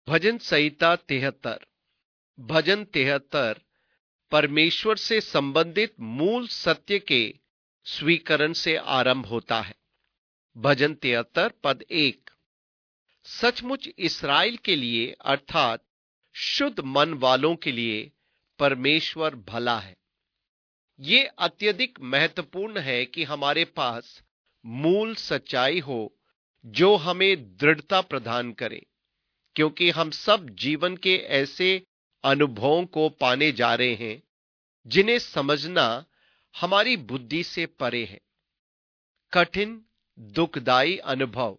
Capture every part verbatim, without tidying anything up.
भजन संहिता तिहत्तर। भजन तिहत्तर परमेश्वर से संबंधित मूल सत्य के स्वीकरण से आरंभ होता है। भजन तिहत्तर पद एक। सचमुच इस्राएल के लिए अर्थात शुद्ध मन वालों के लिए परमेश्वर भला है। ये अत्यधिक महत्वपूर्ण है कि हमारे पास मूल सच्चाई हो जो हमें दृढ़ता प्रदान करे, क्योंकि हम सब जीवन के ऐसे अनुभवों को पाने जा रहे हैं जिन्हें समझना हमारी बुद्धि से परे है। कठिन दुखदाई अनुभव,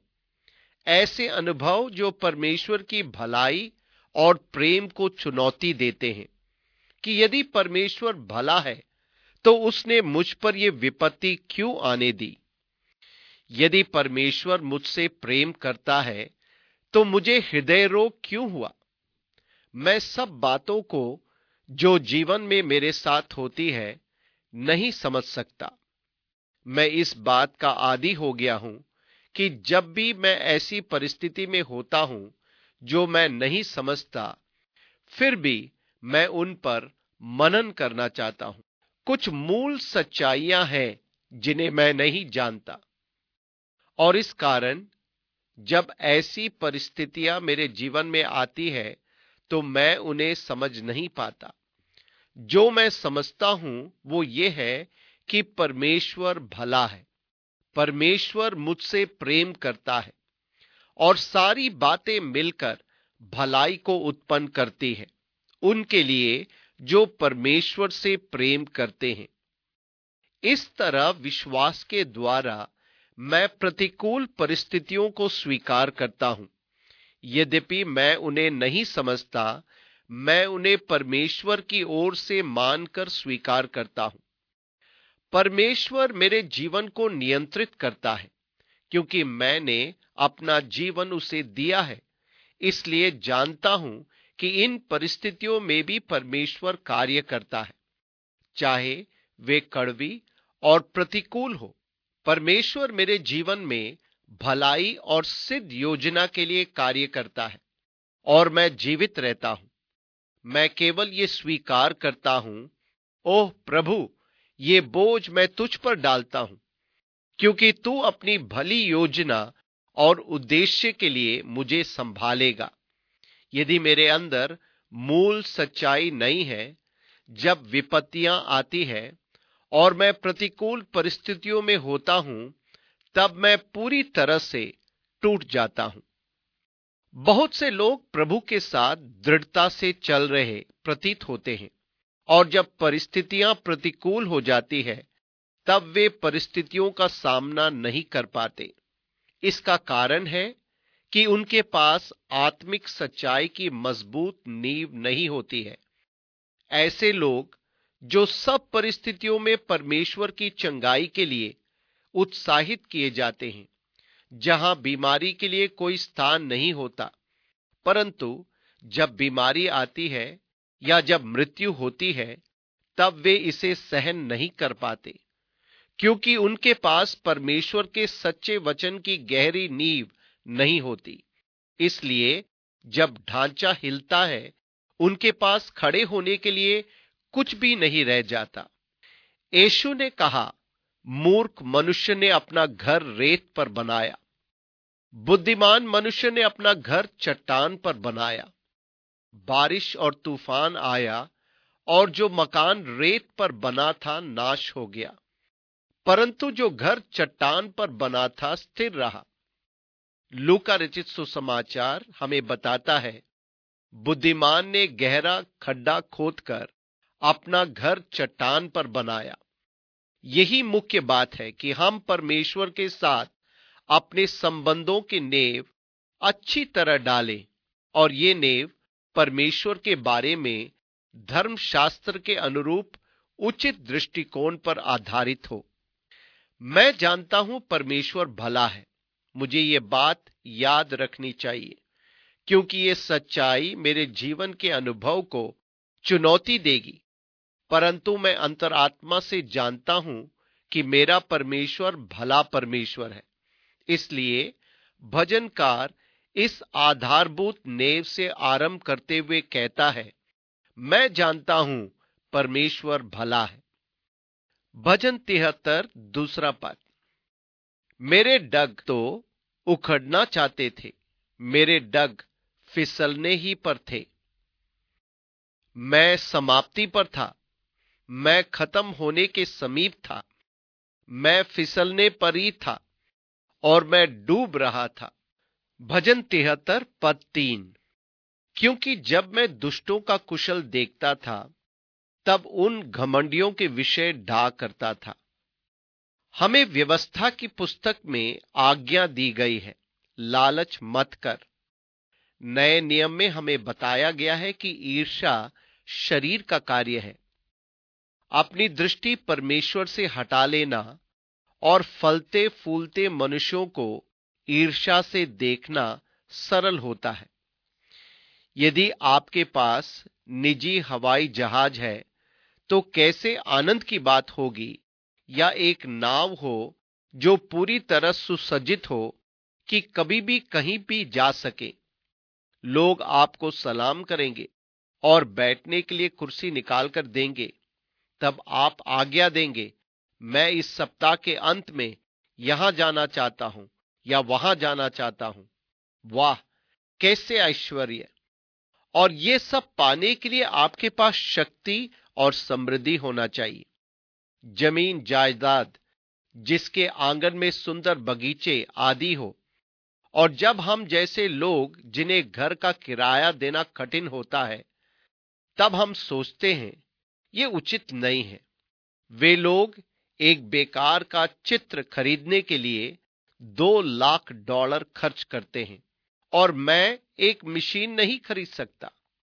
ऐसे अनुभव जो परमेश्वर की भलाई और प्रेम को चुनौती देते हैं कि यदि परमेश्वर भला है तो उसने मुझ पर यह विपत्ति क्यों आने दी। यदि परमेश्वर मुझसे प्रेम करता है तो मुझे हृदय रोग क्यों हुआ। मैं सब बातों को जो जीवन में मेरे साथ होती है नहीं समझ सकता। मैं इस बात का आदी हो गया हूं कि जब भी मैं ऐसी परिस्थिति में होता हूं जो मैं नहीं समझता, फिर भी मैं उन पर मनन करना चाहता हूं। कुछ मूल सच्चाइयां हैं जिन्हें मैं नहीं जानता, और इस कारण जब ऐसी परिस्थितियां मेरे जीवन में आती है तो मैं उन्हें समझ नहीं पाता। जो मैं समझता हूं वो ये है कि परमेश्वर भला है, परमेश्वर मुझसे प्रेम करता है और सारी बातें मिलकर भलाई को उत्पन्न करती हैं उनके लिए जो परमेश्वर से प्रेम करते हैं। इस तरह विश्वास के द्वारा मैं प्रतिकूल परिस्थितियों को स्वीकार करता हूं। यद्यपि मैं उन्हें नहीं समझता, मैं उन्हें परमेश्वर की ओर से मानकर स्वीकार करता हूं। परमेश्वर मेरे जीवन को नियंत्रित करता है क्योंकि मैंने अपना जीवन उसे दिया है। इसलिए जानता हूं कि इन परिस्थितियों में भी परमेश्वर कार्य करता है, चाहे वे कड़वी और प्रतिकूल हो। परमेश्वर मेरे जीवन में भलाई और सिद्ध योजना के लिए कार्य करता है और मैं जीवित रहता हूं। मैं केवल ये स्वीकार करता हूं, ओह प्रभु, ये बोझ मैं तुझ पर डालता हूं, क्योंकि तू अपनी भली योजना और उद्देश्य के लिए मुझे संभालेगा। यदि मेरे अंदर मूल सच्चाई नहीं है, जब विपत्तियां आती है और मैं प्रतिकूल परिस्थितियों में होता हूं, तब मैं पूरी तरह से टूट जाता हूं। बहुत से लोग प्रभु के साथ दृढ़ता से चल रहे प्रतीत होते हैं, और जब परिस्थितियां प्रतिकूल हो जाती है तब वे परिस्थितियों का सामना नहीं कर पाते। इसका कारण है कि उनके पास आत्मिक सच्चाई की मजबूत नींव नहीं होती है। ऐसे लोग जो सब परिस्थितियों में परमेश्वर की चंगाई के लिए उत्साहित किए जाते हैं, जहां बीमारी के लिए कोई स्थान नहीं होता, परंतु जब बीमारी आती है या जब मृत्यु होती है तब वे इसे सहन नहीं कर पाते, क्योंकि उनके पास परमेश्वर के सच्चे वचन की गहरी नींव नहीं होती। इसलिए जब ढांचा हिलता है, उनके पास खड़े होने के लिए कुछ भी नहीं रह जाता। यीशु ने कहा, मूर्ख मनुष्य ने अपना घर रेत पर बनाया, बुद्धिमान मनुष्य ने अपना घर चट्टान पर बनाया। बारिश और तूफान आया और जो मकान रेत पर बना था नाश हो गया, परंतु जो घर चट्टान पर बना था स्थिर रहा। लूका रचित सुसमाचार हमें बताता है, बुद्धिमान ने गहरा खड्डा खोदकर अपना घर चट्टान पर बनाया। यही मुख्य बात है कि हम परमेश्वर के साथ अपने संबंधों की नींव अच्छी तरह डालें, और ये नींव परमेश्वर के बारे में धर्मशास्त्र के अनुरूप उचित दृष्टिकोण पर आधारित हो। मैं जानता हूं परमेश्वर भला है, मुझे ये बात याद रखनी चाहिए, क्योंकि ये सच्चाई मेरे जीवन के अनुभव को चुनौती देगी। परंतु मैं अंतरात्मा से जानता हूं कि मेरा परमेश्वर भला परमेश्वर है। इसलिए भजनकार इस आधारभूत नेव से आरंभ करते हुए कहता है, मैं जानता हूं परमेश्वर भला है। भजन तिहत्तर दूसरा पद। मेरे डग तो उखड़ना चाहते थे, मेरे डग फिसलने ही पर थे। मैं समाप्ति पर था, मैं खत्म होने के समीप था, मैं फिसलने पर ही था और मैं डूब रहा था। भजन तिहत्तर पद तीन। क्योंकि जब मैं दुष्टों का कुशल देखता था, तब उन घमंडियों के विषय ढा करता था। हमें व्यवस्था की पुस्तक में आज्ञा दी गई है, लालच मत कर। नए नियम में हमें बताया गया है कि ईर्ष्या शरीर का कार्य है। अपनी दृष्टि परमेश्वर से हटा लेना और फलते फूलते मनुष्यों को ईर्ष्या से देखना सरल होता है। यदि आपके पास निजी हवाई जहाज है तो कैसे आनंद की बात होगी, या एक नाव हो जो पूरी तरह सुसज्जित हो कि कभी भी कहीं भी जा सके। लोग आपको सलाम करेंगे और बैठने के लिए कुर्सी निकाल कर देंगे। तब आप आज्ञा देंगे, मैं इस सप्ताह के अंत में यहां जाना चाहता हूं या वहां जाना चाहता हूं। वाह, कैसे ऐश्वर्य! और ये सब पाने के लिए आपके पास शक्ति और समृद्धि होना चाहिए। जमीन जायदाद, जिसके आंगन में सुंदर बगीचे आदि हो। और जब हम जैसे लोग जिन्हें घर का किराया देना कठिन होता है, तब हम सोचते हैं ये उचित नहीं है। वे लोग एक बेकार का चित्र खरीदने के लिए दो लाख डॉलर खर्च करते हैं और मैं एक मशीन नहीं खरीद सकता।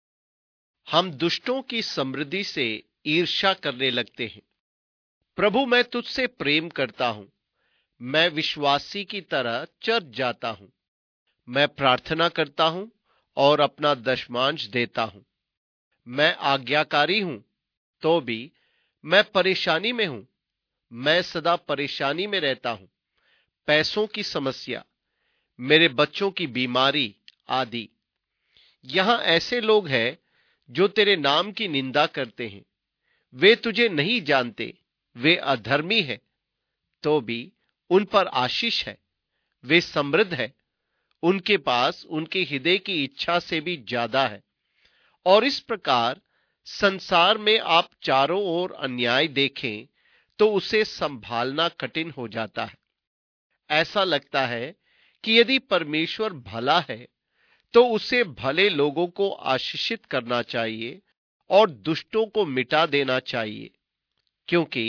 हम दुष्टों की समृद्धि से ईर्ष्या करने लगते हैं। प्रभु, मैं तुझसे प्रेम करता हूं, मैं विश्वासी की तरह चर्च जाता हूं, मैं प्रार्थना करता हूं और अपना दशमांश देता हूं। मैं आज्ञाकारी हूं, तो भी मैं परेशानी में हूं, मैं सदा परेशानी में रहता हूं। पैसों की समस्या, मेरे बच्चों की बीमारी आदि। यहां ऐसे लोग हैं जो तेरे नाम की निंदा करते हैं। वे तुझे नहीं जानते, वे अधर्मी हैं, तो भी उन पर आशीष है। वे समृद्ध है, उनके पास उनके हृदय की इच्छा से भी ज्यादा है। और इस प्रकार संसार में आप चारों ओर अन्याय देखें तो उसे संभालना कठिन हो जाता है। ऐसा लगता है कि यदि परमेश्वर भला है तो उसे भले लोगों को आशीषित करना चाहिए और दुष्टों को मिटा देना चाहिए। क्योंकि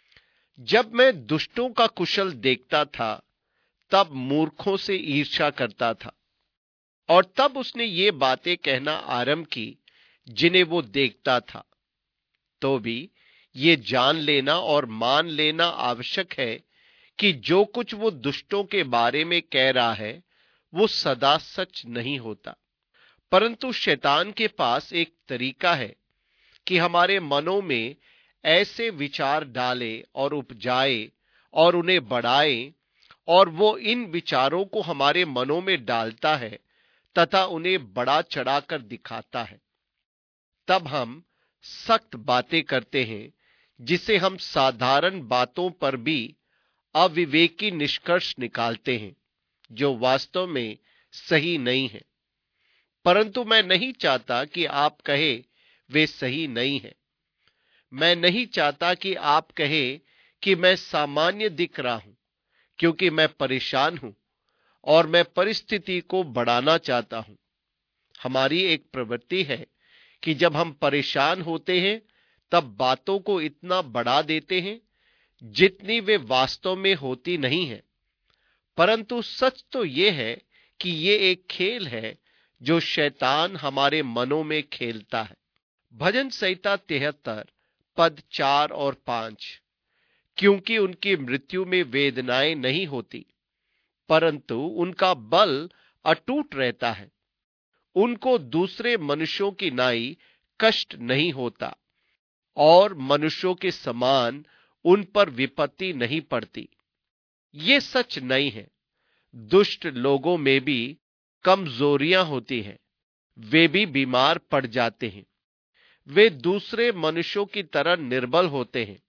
जब मैं दुष्टों का कुशल देखता था, तब मूर्खों से ईर्ष्या करता था। और तब उसने ये बातें कहना आरंभ की जिन्हें वो देखता था। तो भी ये जान लेना और मान लेना आवश्यक है कि जो कुछ वो दुष्टों के बारे में कह रहा है वो सदा सच नहीं होता। परंतु शैतान के पास एक तरीका है कि हमारे मनों में ऐसे विचार डाले और उपजाए और उन्हें बढ़ाए, और वो इन विचारों को हमारे मनों में डालता है तथा उन्हें बड़ा चढ़ाकर दिखाता है। तब हम सख्त बातें करते हैं जिसे हम साधारण बातों पर भी अविवेकी निष्कर्ष निकालते हैं, जो वास्तव में सही नहीं है। परंतु मैं नहीं चाहता कि आप कहे वे सही नहीं है। मैं नहीं चाहता कि आप कहे कि मैं सामान्य दिख रहा हूं, क्योंकि मैं परेशान हूं और मैं परिस्थिति को बढ़ाना चाहता हूं। हमारी एक प्रवृत्ति है कि जब हम परेशान होते हैं तब बातों को इतना बढ़ा देते हैं जितनी वे वास्तव में होती नहीं है। परंतु सच तो यह है कि ये एक खेल है जो शैतान हमारे मनों में खेलता है। भजन संहिता तिहत्तर पद चार और पांच। क्योंकि उनकी मृत्यु में वेदनाएं नहीं होती, परंतु उनका बल अटूट रहता है। उनको दूसरे मनुष्यों की नाई कष्ट नहीं होता और मनुष्यों के समान उन पर विपत्ति नहीं पड़ती। ये सच नहीं है। दुष्ट लोगों में भी कमजोरियां होती हैं, वे भी बीमार पड़ जाते हैं। वे दूसरे मनुष्यों की तरह निर्बल होते हैं।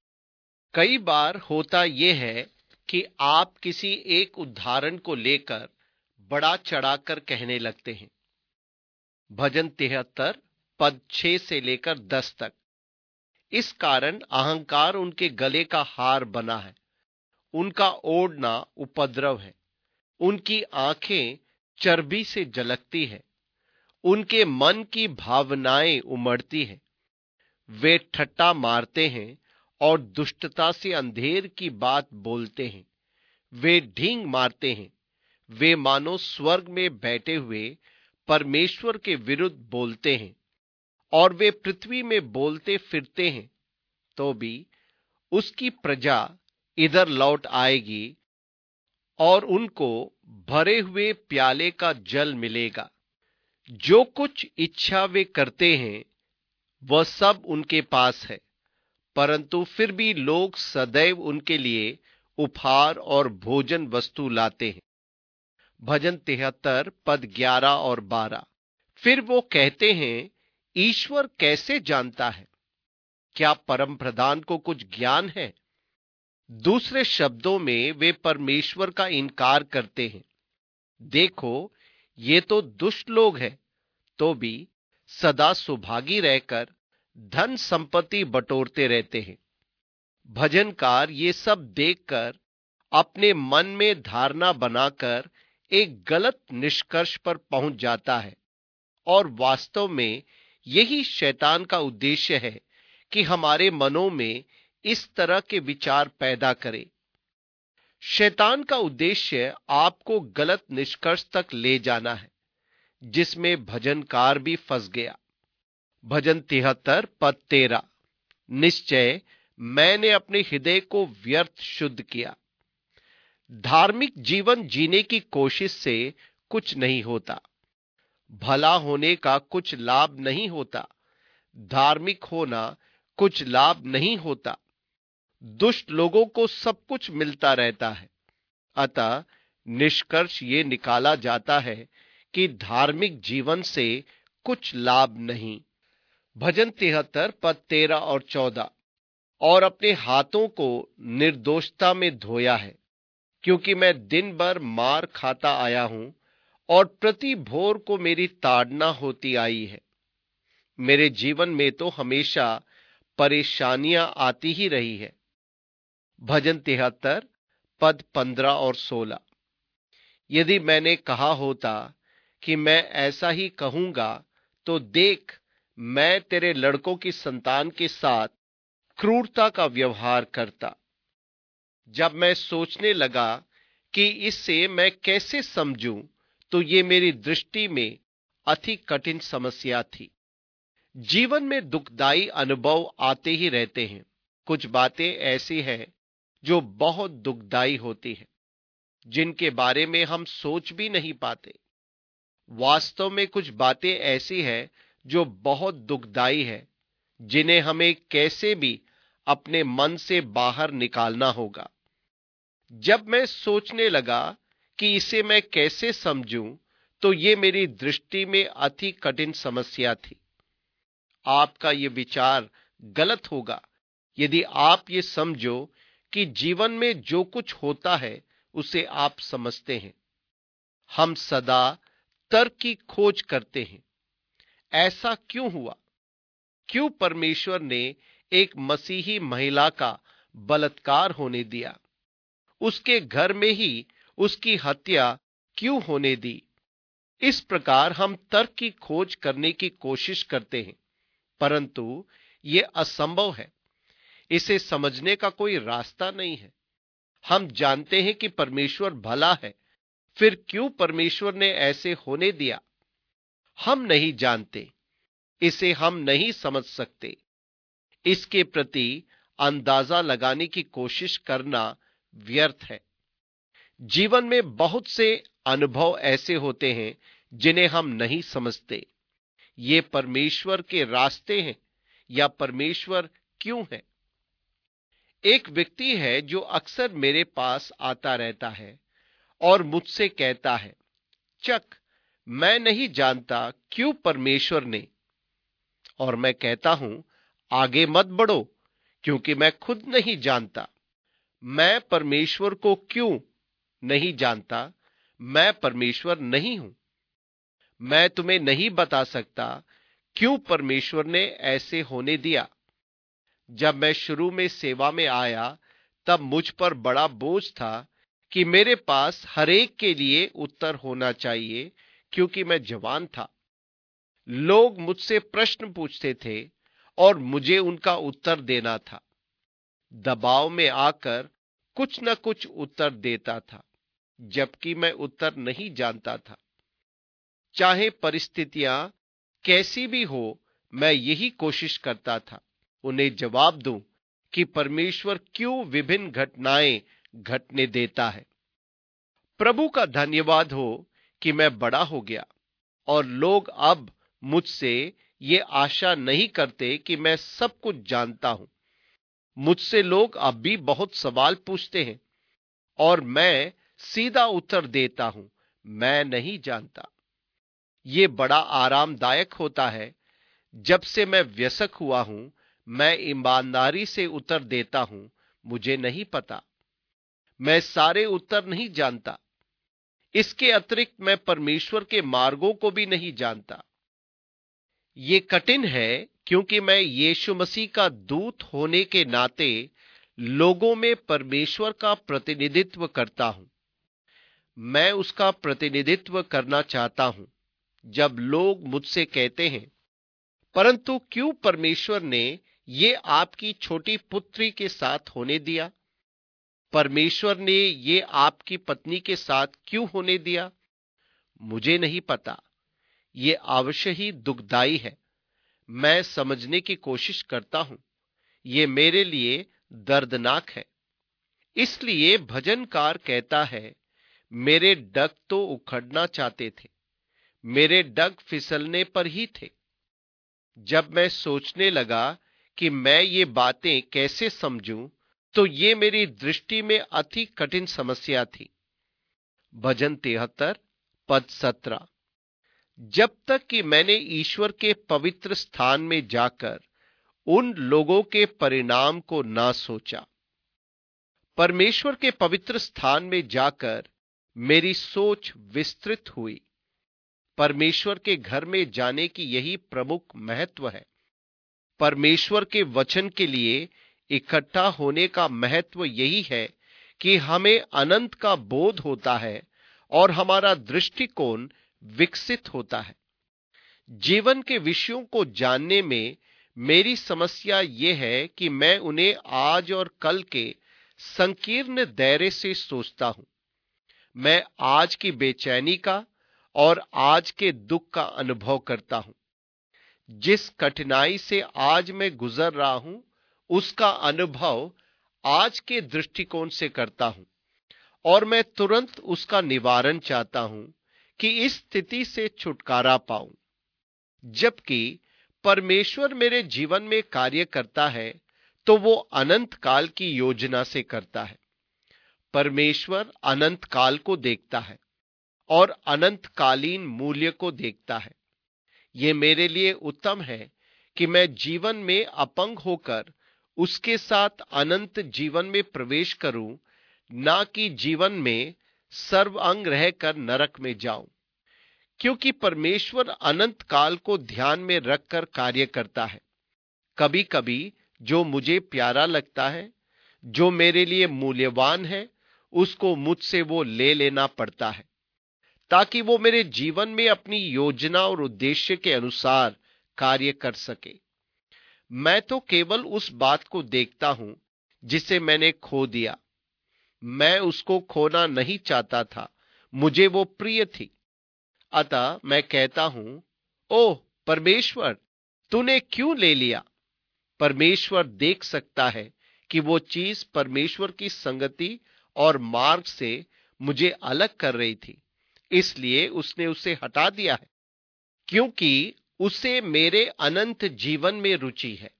कई बार होता यह है कि आप किसी एक उदाहरण को लेकर बड़ा चढ़ाकर कहने लगते हैं। भजन तिहत्तर पद छह से लेकर दस तक। इस कारण अहंकार उनके गले का हार बना है, उनका ओढ़ना उपद्रव है, उनकी आंखें चर्बी से जलकती है, उनके मन की भावनाएं उमड़ती हैं। वे ठट्टा मारते हैं और दुष्टता से अंधेर की बात बोलते हैं। वे ढींग मारते हैं। वे मानो स्वर्ग में बैठे हुए परमेश्वर के विरुद्ध बोलते हैं, और वे पृथ्वी में बोलते फिरते हैं, तो भी उसकी प्रजा इधर लौट आएगी और उनको भरे हुए प्याले का जल मिलेगा। जो कुछ इच्छा वे करते हैं वह सब उनके पास है, परंतु फिर भी लोग सदैव उनके लिए उपहार और भोजन वस्तु लाते हैं। भजन तिहत्तर पद ग्यारह और बारह। फिर वो कहते हैं, ईश्वर कैसे जानता है? क्या परम प्रधान को कुछ ज्ञान है? दूसरे शब्दों में वे परमेश्वर का इनकार करते हैं। देखो, ये तो दुष्ट लोग हैं, तो भी सदा सुभागी रहकर धन संपत्ति बटोरते रहते हैं। भजनकार ये सब देखकर अपने मन में धारणा बनाकर एक गलत निष्कर्ष पर पहुंच जाता है, और वास्तव में यही शैतान का उद्देश्य है कि हमारे मनों में इस तरह के विचार पैदा करे। शैतान का उद्देश्य आपको गलत निष्कर्ष तक ले जाना है, जिसमें भजनकार भी फंस गया। भजन तिहत्तर पद तेरह। निश्चय मैंने अपने हृदय को व्यर्थ शुद्ध किया। धार्मिक जीवन जीने की कोशिश से कुछ नहीं होता। भला होने का कुछ लाभ नहीं होता। धार्मिक होना कुछ लाभ नहीं होता। दुष्ट लोगों को सब कुछ मिलता रहता है। अतः निष्कर्ष ये निकाला जाता है कि धार्मिक जीवन से कुछ लाभ नहीं। भजन तिहत्तर पद तेरह और चौदह। और अपने हाथों को निर्दोषता में धोया है, क्योंकि मैं दिन भर मार खाता आया हूं और प्रति भोर को मेरी ताड़ना होती आई है। मेरे जीवन में तो हमेशा परेशानियां आती ही रही है। भजन तिहत्तर पद पंद्रह और सोलह। यदि मैंने कहा होता कि मैं ऐसा ही कहूंगा, तो देख, मैं तेरे लड़कों की संतान के साथ क्रूरता का व्यवहार करता। जब मैं सोचने लगा कि इससे मैं कैसे समझूं, तो ये मेरी दृष्टि में अति कठिन समस्या थी। जीवन में दुखदाई अनुभव आते ही रहते हैं। कुछ बातें ऐसी हैं जो बहुत दुखदाई होती हैं, जिनके बारे में हम सोच भी नहीं पाते। वास्तव में कुछ बातें ऐसी हैं जो बहुत दुखदाई है, जिन्हें हमें कैसे भी अपने मन से बाहर निकालना होगा। जब मैं सोचने लगा कि इसे मैं कैसे समझूं, तो ये मेरी दृष्टि में अति कठिन समस्या थी। आपका ये विचार गलत होगा यदि आप ये समझो कि जीवन में जो कुछ होता है उसे आप समझते हैं। हम सदा तर्क की खोज करते हैं। ऐसा क्यों हुआ? क्यों परमेश्वर ने एक मसीही महिला का बलात्कार होने दिया? उसके घर में ही उसकी हत्या क्यों होने दी? इस प्रकार हम तर्क की खोज करने की कोशिश करते हैं, परंतु यह असंभव है। इसे समझने का कोई रास्ता नहीं है। हम जानते हैं कि परमेश्वर भला है, फिर क्यों परमेश्वर ने ऐसे होने दिया? हम नहीं जानते। इसे हम नहीं समझ सकते। इसके प्रति अंदाजा लगाने की कोशिश करना व्यर्थ है। जीवन में बहुत से अनुभव ऐसे होते हैं जिन्हें हम नहीं समझते। ये परमेश्वर के रास्ते हैं या परमेश्वर क्यों है? एक व्यक्ति है जो अक्सर मेरे पास आता रहता है और मुझसे कहता है, चक, मैं नहीं जानता क्यों परमेश्वर ने, और मैं कहता हूं आगे मत बढ़ो क्योंकि मैं खुद नहीं जानता। मैं परमेश्वर को क्यों नहीं जानता? मैं परमेश्वर नहीं हूं। मैं तुम्हें नहीं बता सकता क्यों परमेश्वर ने ऐसे होने दिया। जब मैं शुरू में सेवा में आया तब मुझ पर बड़ा बोझ था कि मेरे पास हरेक के लिए उत्तर होना चाहिए क्योंकि मैं जवान था। लोग मुझसे प्रश्न पूछते थे और मुझे उनका उत्तर देना था। दबाव में आकर कुछ न कुछ उत्तर देता था जबकि मैं उत्तर नहीं जानता था। चाहे परिस्थितियां कैसी भी हो, मैं यही कोशिश करता था उन्हें जवाब दूं कि परमेश्वर क्यों विभिन्न घटनाएं घटने देता है। प्रभु का धन्यवाद हो कि मैं बड़ा हो गया और लोग अब मुझसे ये आशा नहीं करते कि मैं सब कुछ जानता हूं। मुझसे लोग अब भी बहुत सवाल पूछते हैं और मैं सीधा उत्तर देता हूं, मैं नहीं जानता। ये बड़ा आरामदायक होता है। जब से मैं वयस्क हुआ हूं, मैं ईमानदारी से उत्तर देता हूं, मुझे नहीं पता। मैं सारे उत्तर नहीं जानता। इसके अतिरिक्त मैं परमेश्वर के मार्गों को भी नहीं जानता। ये कठिन है क्योंकि मैं यीशु मसीह का दूत होने के नाते लोगों में परमेश्वर का प्रतिनिधित्व करता हूं। मैं उसका प्रतिनिधित्व करना चाहता हूं। जब लोग मुझसे कहते हैं, परंतु क्यों परमेश्वर ने ये आपकी छोटी पुत्री के साथ होने दिया? परमेश्वर ने ये आपकी पत्नी के साथ क्यों होने दिया? मुझे नहीं पता। ये अवश्य ही दुखदाई है। मैं समझने की कोशिश करता हूं। ये मेरे लिए दर्दनाक है। इसलिए भजनकार कहता है, मेरे डग तो उखड़ना चाहते थे, मेरे डग फिसलने पर ही थे। जब मैं सोचने लगा कि मैं ये बातें कैसे समझूं, तो ये मेरी दृष्टि में अति कठिन समस्या थी। भजन तिहत्तर पद सत्रह। जब तक कि मैंने ईश्वर के पवित्र स्थान में जाकर उन लोगों के परिणाम को ना सोचा। परमेश्वर के पवित्र स्थान में जाकर मेरी सोच विस्तृत हुई। परमेश्वर के घर में जाने की यही प्रमुख महत्व है। परमेश्वर के वचन के लिए इकट्ठा होने का महत्व यही है कि हमें अनंत का बोध होता है और हमारा दृष्टिकोण विकसित होता है। जीवन के विषयों को जानने में मेरी समस्या यह है कि मैं उन्हें आज और कल के संकीर्ण दायरे से सोचता हूं। मैं आज की बेचैनी का और आज के दुख का अनुभव करता हूं। जिस कठिनाई से आज मैं गुजर रहा हूं, उसका अनुभव आज के दृष्टिकोण से करता हूं और मैं तुरंत उसका निवारण चाहता हूं कि इस स्थिति से छुटकारा पाऊं। जबकि परमेश्वर मेरे जीवन में कार्य करता है तो वो अनंत काल की योजना से करता है। परमेश्वर अनंत काल को देखता है और अनंतकालीन मूल्य को देखता है। यह मेरे लिए उत्तम है कि मैं जीवन में अपंग होकर उसके साथ अनंत जीवन में प्रवेश करूं, ना कि जीवन में सर्वांग रहकर नरक में जाऊं। क्योंकि परमेश्वर अनंत काल को ध्यान में रखकर कार्य करता है। कभी कभी जो मुझे प्यारा लगता है, जो मेरे लिए मूल्यवान है, उसको मुझसे वो ले लेना पड़ता है ताकि वो मेरे जीवन में अपनी योजना और उद्देश्य के अनुसार कार्य कर सके। मैं तो केवल उस बात को देखता हूं जिसे मैंने खो दिया। मैं उसको खोना नहीं चाहता था, मुझे वो प्रिय थी। अतः मैं कहता हूं, ओह परमेश्वर, तूने क्यों ले लिया? परमेश्वर देख सकता है कि वो चीज परमेश्वर की संगति और मार्ग से मुझे अलग कर रही थी, इसलिए उसने उसे हटा दिया है, क्योंकि उसे मेरे अनंत जीवन में रुचि है।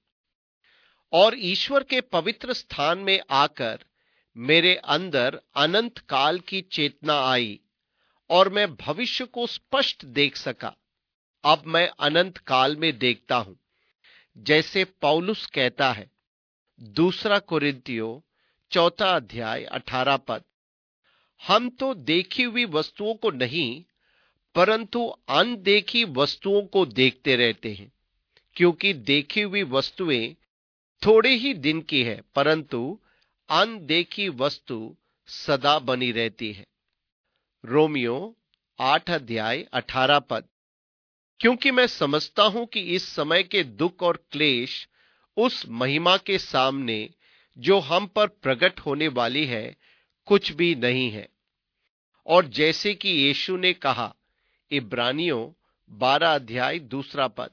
और ईश्वर के पवित्र स्थान में आकर मेरे अंदर अनंत काल की चेतना आई और मैं भविष्य को स्पष्ट देख सका। अब मैं अनंत काल में देखता हूं। जैसे पौलुस कहता है, दूसरा कोरिन्थियों चौथा अध्याय अठारह पद, हम तो देखी हुई वस्तुओं को नहीं परंतु अनदेखी वस्तुओं को देखते रहते हैं, क्योंकि देखी हुई वस्तुएं थोड़े ही दिन की है परंतु अनदेखी वस्तु सदा बनी रहती है। रोमियो आठ अध्याय अठारह पद, क्योंकि मैं समझता हूं कि इस समय के दुख और क्लेश उस महिमा के सामने जो हम पर प्रकट होने वाली है कुछ भी नहीं है। और जैसे कि यीशु ने कहा, इब्रानियों बारह अध्याय दूसरा पद,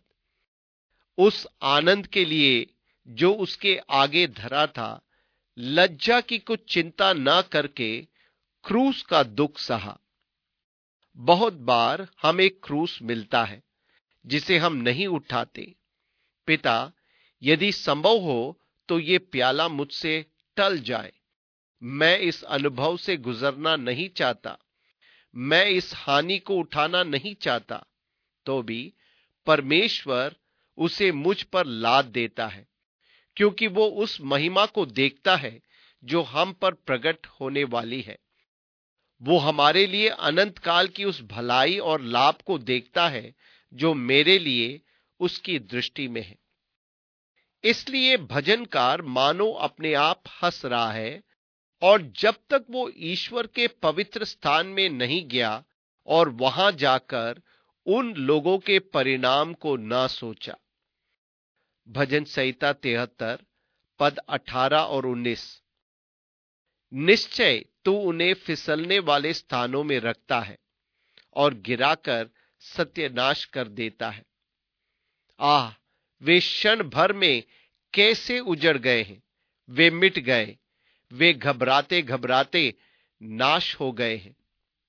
उस आनंद के लिए जो उसके आगे धरा था, लज्जा की कुछ चिंता न करके क्रूस का दुख सहा। बहुत बार हमें क्रूस मिलता है जिसे हम नहीं उठाते। पिता, यदि संभव हो तो ये प्याला मुझसे टल जाए। मैं इस अनुभव से गुजरना नहीं चाहता, मैं इस हानि को उठाना नहीं चाहता। तो भी परमेश्वर उसे मुझ पर लाद देता है, क्योंकि वो उस महिमा को देखता है जो हम पर प्रकट होने वाली है। वो हमारे लिए अनंत काल की उस भलाई और लाभ को देखता है जो मेरे लिए उसकी दृष्टि में है। इसलिए भजनकार मानो अपने आप हंस रहा है, और जब तक वो ईश्वर के पवित्र स्थान में नहीं गया और वहां जाकर उन लोगों के परिणाम को ना सोचा। भजन संहिता तिहत्तर पद अठारह और उन्नीस, निश्चय तू उन्हें फिसलने वाले स्थानों में रखता है और गिराकर सत्यानाश कर देता है। आह, वे क्षण भर में कैसे उजड़ गए हैं, वे मिट गए, वे घबराते घबराते नाश हो गए हैं।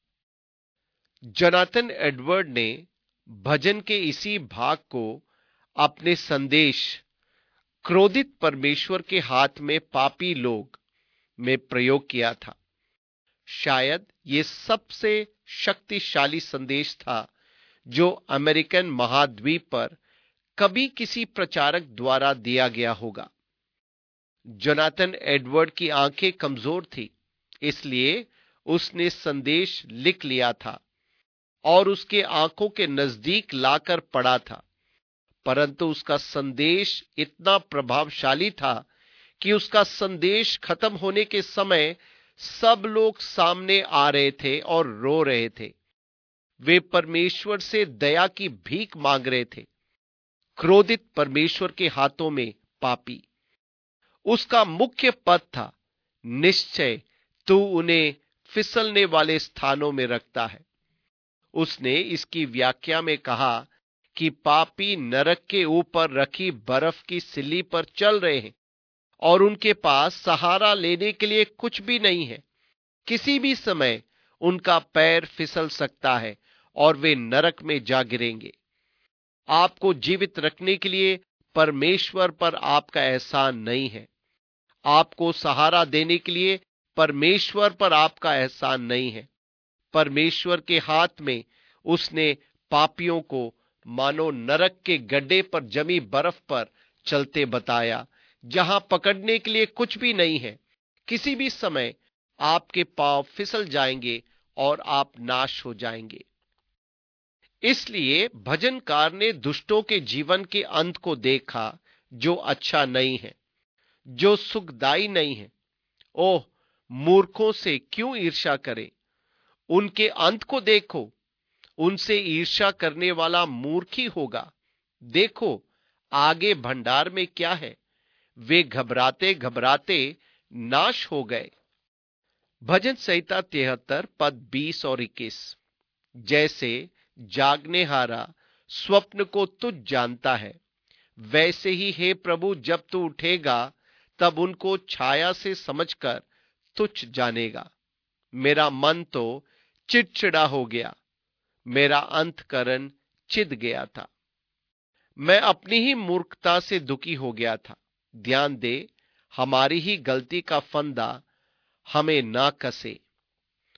जोनाथन एडवर्ड ने भजन के इसी भाग को अपने संदेश क्रोधित परमेश्वर के हाथ में पापी लोग में प्रयोग किया था। शायद ये सबसे शक्तिशाली संदेश था जो अमेरिकन महाद्वीप पर कभी किसी प्रचारक द्वारा दिया गया होगा। जोनाथन एडवर्ड की आंखें कमजोर थी, इसलिए उसने संदेश लिख लिया था और उसके आंखों के नजदीक लाकर पढ़ा था, परंतु उसका संदेश इतना प्रभावशाली था कि उसका संदेश खत्म होने के समय सब लोग सामने आ रहे थे और रो रहे थे। वे परमेश्वर से दया की भीख मांग रहे थे। क्रोधित परमेश्वर के हाथों में पापी। उसका मुख्य पद था, निश्चय तू उन्हें फिसलने वाले स्थानों में रखता है। उसने इसकी व्याख्या में कहा कि पापी नरक के ऊपर रखी बर्फ की सिल्ली पर चल रहे हैं और उनके पास सहारा लेने के लिए कुछ भी नहीं है। किसी भी समय उनका पैर फिसल सकता है और वे नरक में जा गिरेंगे। आपको जीवित रखने के लिए परमेश्वर पर आपका एहसान नहीं है। आपको सहारा देने के लिए परमेश्वर पर आपका एहसान नहीं है। परमेश्वर के हाथ में उसने पापियों को मानो नरक के गड्ढे पर जमी बर्फ पर चलते बताया, जहां पकड़ने के लिए कुछ भी नहीं है। किसी भी समय आपके पांव फिसल जाएंगे और आप नाश हो जाएंगे। इसलिए भजनकार ने दुष्टों के जीवन के अंत को देखा, जो अच्छा नहीं है, जो सुखदाई नहीं है। ओह, मूर्खों से क्यों ईर्ष्या करें? उनके अंत को देखो। उनसे ईर्ष्या करने वाला मूर्ख ही होगा। देखो आगे भंडार में क्या है। वे घबराते घबराते नाश हो गए। भजन संहिता तिहत्तर पद बीस और इक्कीस, जैसे जागनेहारा स्वप्न को तुझ जानता है, वैसे ही हे प्रभु जब तू उठेगा तब उनको छाया से समझकर तुच्छ जानेगा। मेरा मन तो चिड़चिड़ा हो गया, मेरा अंतकरण चिढ़ गया था। मैं अपनी ही मूर्खता से दुखी हो गया था। ध्यान दे, हमारी ही गलती का फंदा हमें ना कसे।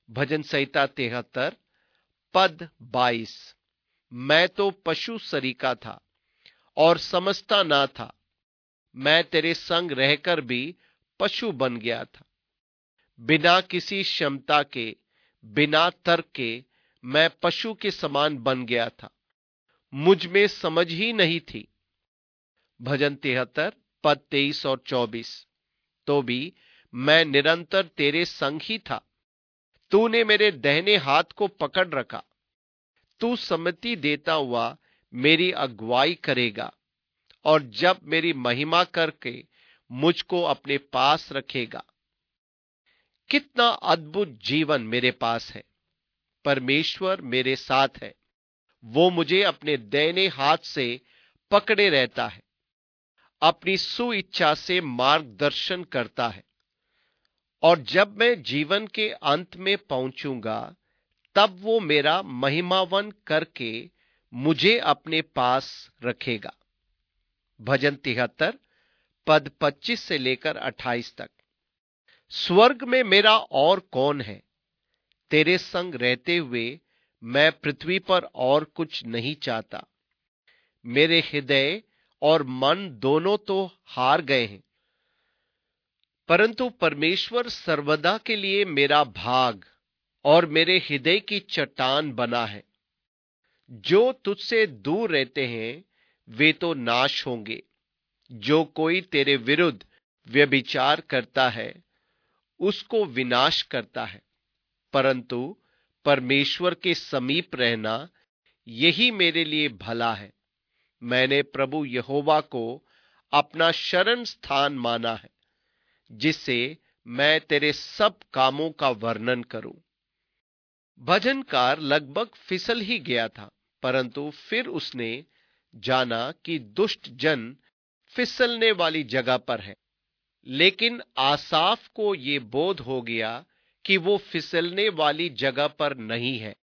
भजन संहिता तिहत्तर पद बाईस। मैं तो पशु सरीका था और समझता ना था, मैं तेरे संग रहकर भी पशु बन गया था। बिना किसी क्षमता के, बिना तर्क के मैं पशु के समान बन गया था, मुझ में समझ ही नहीं थी। भजन तिहत्तर पद तेईस और चौबीस। तो भी मैं निरंतर तेरे संग ही था, तूने मेरे दाहिने हाथ को पकड़ रखा। तू सम्मति देता हुआ मेरी अगुवाई करेगा और जब मेरी महिमा करके मुझको अपने पास रखेगा। कितना अद्भुत जीवन मेरे पास है। परमेश्वर मेरे साथ है, वो मुझे अपने दाहिने हाथ से पकड़े रहता है, अपनी सुइच्छा से मार्गदर्शन करता है। और जब मैं जीवन के अंत में पहुंचूंगा, तब वो मेरा महिमावन करके मुझे अपने पास रखेगा। भजन तिहत्तर पद पच्चीस से लेकर अट्ठाईस तक। स्वर्ग में मेरा और कौन है, तेरे संग रहते हुए मैं पृथ्वी पर और कुछ नहीं चाहता। मेरे हृदय और मन दोनों तो हार गए हैं, परंतु परमेश्वर सर्वदा के लिए मेरा भाग और मेरे हृदय की चट्टान बना है। जो तुझसे दूर रहते हैं वे तो नाश होंगे। जो कोई तेरे विरुद्ध व्यभिचार करता है उसको विनाश करता है, परंतु परमेश्वर के समीप रहना यही मेरे लिए भला है। मैंने प्रभु यहोवा को अपना शरण स्थान माना है, जिससे मैं तेरे सब कामों का वर्णन करूं। भजनकार लगभग फिसल ही गया था, परंतु फिर उसने जाना कि दुष्ट जन फिसलने वाली जगह पर है। लेकिन आसाफ को यह बोध हो गया कि वो फिसलने वाली जगह पर नहीं है।